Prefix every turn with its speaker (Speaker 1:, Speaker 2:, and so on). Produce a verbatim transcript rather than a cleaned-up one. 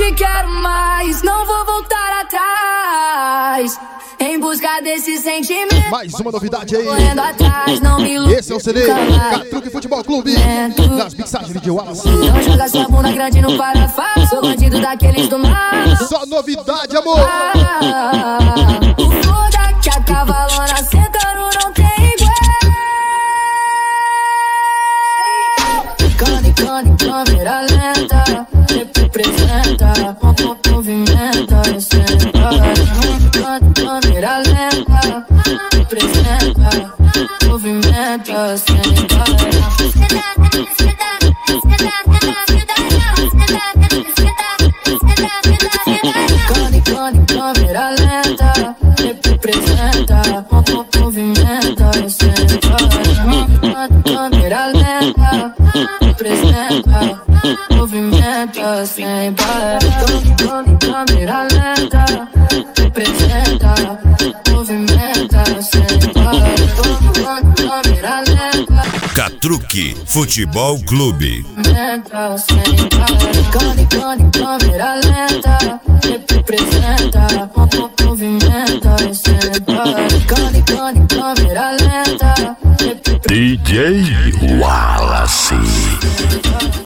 Speaker 1: te quero mais, não vou voltar atrás. Em busca desse sentimento.
Speaker 2: Mais uma novidade aí.
Speaker 1: Correndo atrás, não me iludo.
Speaker 2: Esse é o C D Catruque Futebol Clube. Nas mixagens de Wallace.
Speaker 1: Não joga sua bunda grande no parafuso. Sou bandido daqueles do mar.
Speaker 2: Só novidade, amor.
Speaker 1: Ah, o foda que a cavalona sentando não tem igual. Cone, cone, câmera lenta. Representa, movimenta, senta. Câmera lenta, representa, movimenta, senta. Cone, cone, câmera lenta, representa, movimenta, senta. Câmera lenta, representa, movimenta, senta. Cone, câmera lenta, representa, movimenta, senta. Câmera lenta.
Speaker 3: Catruque Futebol Clube.
Speaker 1: Cone, cone, câmera lenta, representa, movimenta, senta. Cone, cone, câmera lenta,
Speaker 4: D J Wallace.